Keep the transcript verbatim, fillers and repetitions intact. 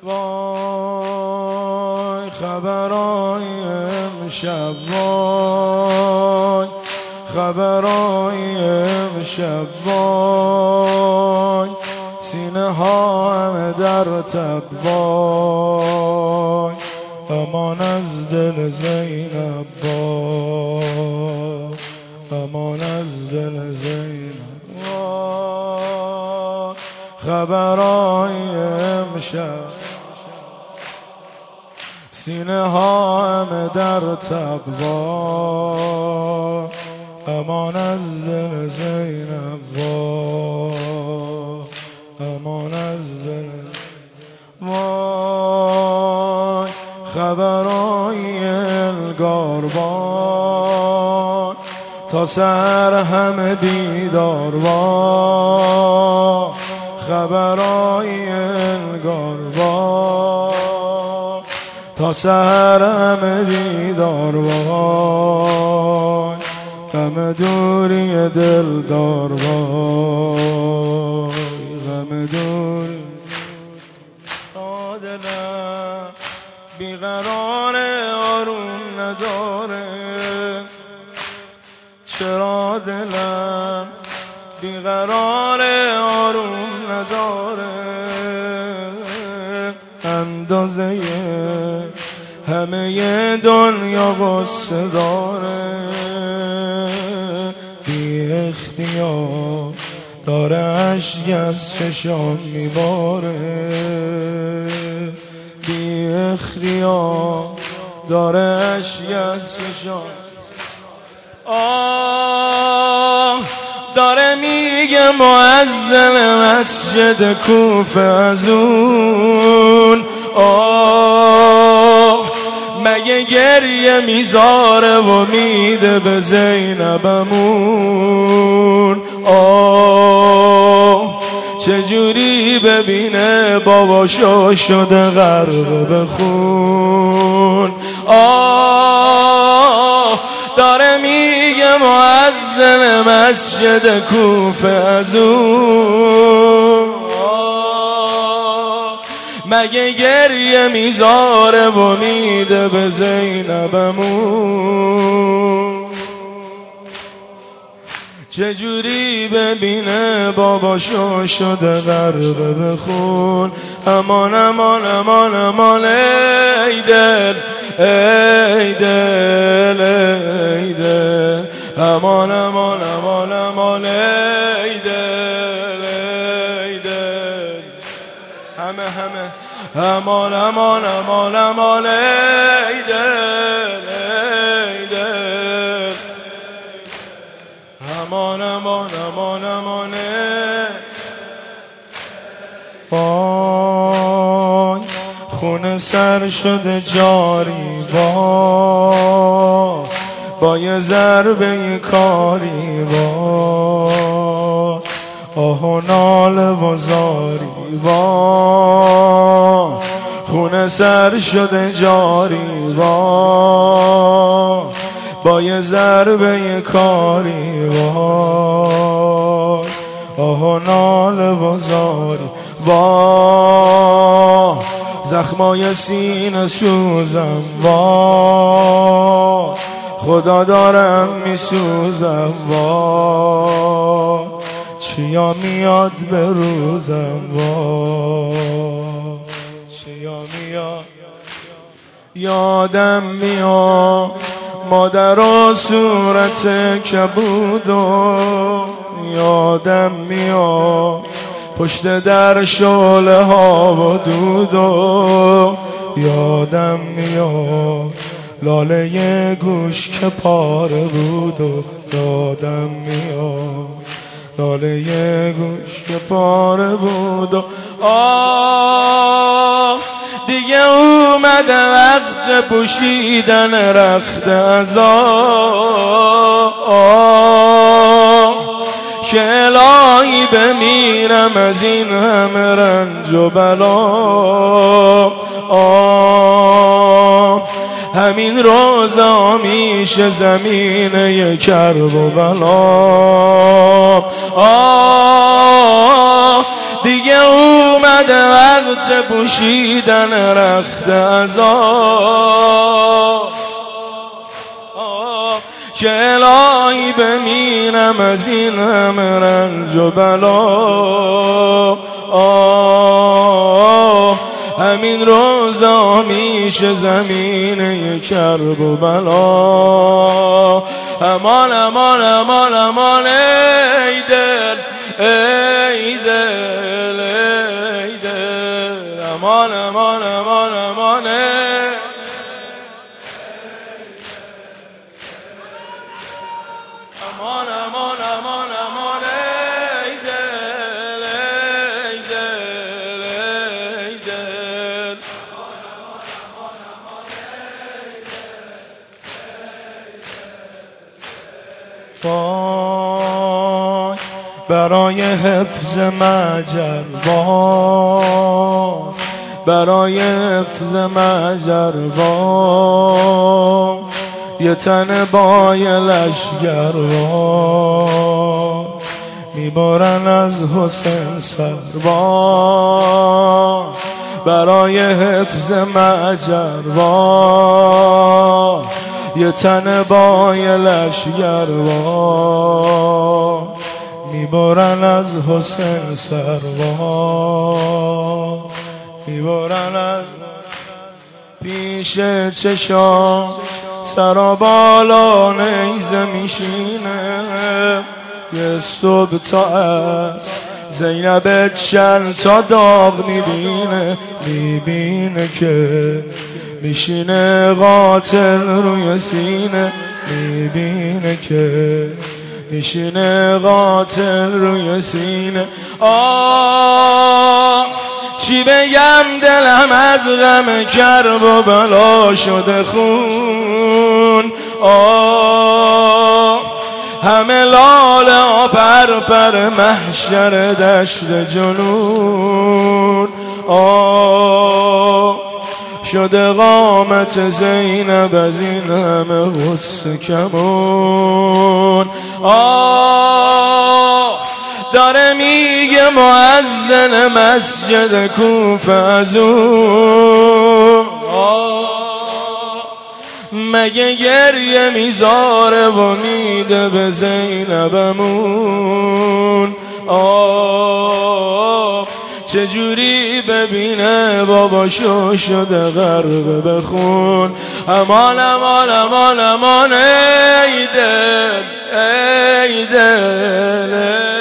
وای خبرای امشب، وای خبرای امشب، وای سینه ها همه در تب، وای امان از دل زینب، وای امان از دل زینب، وای خبرای امشب، سینه ها همه در تب، وای امان از دل زینب، وای امان از دل، وای خبرای الگار، وای تا سحر همه بیدار، وای خبرای الگار، وای تا سحر همه بیدار، وای غم دوری دلدار، وای غم دوری دلم بیقرار آروم نداره، چرا دلم بیقرار آروم نداره، اندازه همه دنیا غصه داره، بی اختیار داره اشک از چشام میباره، بی اختیار داره اشک از چشام، آه داره میگه مؤذن مسجد کوفه از اون، آه مگه گریه میذاره و میده به زینبمون، آه چجوری ببینه باباشو شده غرق به خون، آه داره میگه مؤذن مسجد کوفه از اون، مگه گریه میذاره و میده به زینبمون، چجوری ببینه باباشو شده غرق به خون، امان امان امان امان ای دل ای دل ای دل، امان امان امان امان ای دل ای دل، همه همه امان امان امان امان ای دل ای دل، امان امان امان امان، وای خونه سر شده جاری، وای با یه ضربه کاری، وای آه و ناله و زاری، وای خونه سر شده جاری، وای با یه ضربه کاری، وای آه و ناله و زاری، وای زخمای سینه سوزم، وای خدا دارم میسوزم، وای چیا میاد به روزم، وای چیا میاد، یادم میاد مادر و صورت کبود و یادم میاد پشت در شعله ها و دود و یادم میاد لاله گوش که پاره بود و یادم میاد لاله گوش که پاره بود و آه دیگه اومده وقت پوشیدن رخت از آه که الهی بمیرم از این همه رنج و بلا آه همین روزا میشه زمینه کرب و بلا آه دیگه اومده وقت پوشیدن رخت عذاب که الهی بمیرم از این همه رنج و بلا. همین روزا میشه زمینه کرب و بلا. امان امان امان امان ای دل ای دل ای دل امان امان امان امان امان امان امان امان ای دل ای دل ای دل وای برای حفظ مجر، وای برای حفظ مجر، وای یه تن با یه لشگر وای میبارن از حسین سر، وای برای حفظ مجر، وای یه تن با یه لشگر وای میبارن از حسین سر، وای میبارن از پیش چشام سرا بالا نیزه میشینه. یه صبح تا از زینب چل تا داغ میبینه، میبینه که میشینه قاتل روی سینه، میبینه که میشینه قاتل روی سینه. آه چی بگم دلم از غم کرب و بلا شده خون. آه همه لاله ها پر پر محشر دشت جنون. آه شده قامت زینب از این همه غصه کمون. آه داره میگه مؤذن مسجد کوفه از اون. مگه گریه میذاره و میده به زینبمون. آه چجوری ببینه باباشو شده غرق بخون. امان امان امان امان ای دل ای دل